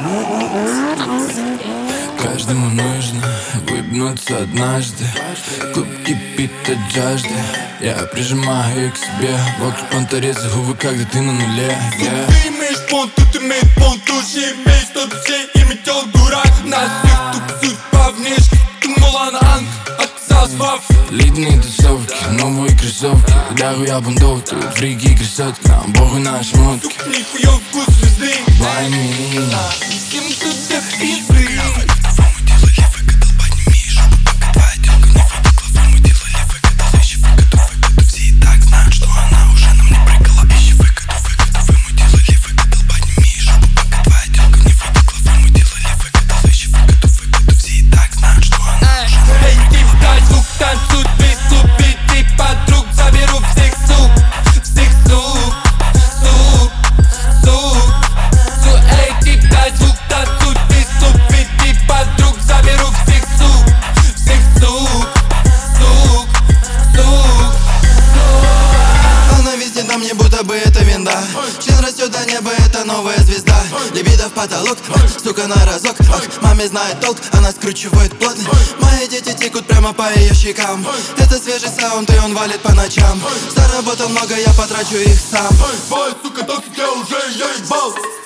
Каждому нужно выпнуться однажды. Клуб кипит от жажды. Я прижимаю ее к себе. Вокруг понторезы губы, когда ты на нуле. Ты имеешь понт, тут имеет понт. Души имеешь, тот все имител дурак. Нас всех тупцуют по внешке. Думала на анг, отказалась в аф. Лидные тусовки, новые кроссовки. Удару я бунтов, тут фрики и красотки. Нам богу наши шмотки. Тут нихуя вкус звезды. Войны. Всем тут до пизды. Мне будто бы это винда. Член растет до неба, это новая звезда. Либидо в потолок, сука, на разок. Маме знает толк, она скручивает плотно. Мои дети текут прямо по ее щекам. Это свежий саунд, и он валит по ночам. Заработал много, я потрачу их сам. Бой, сука, токсик, я уже ебал.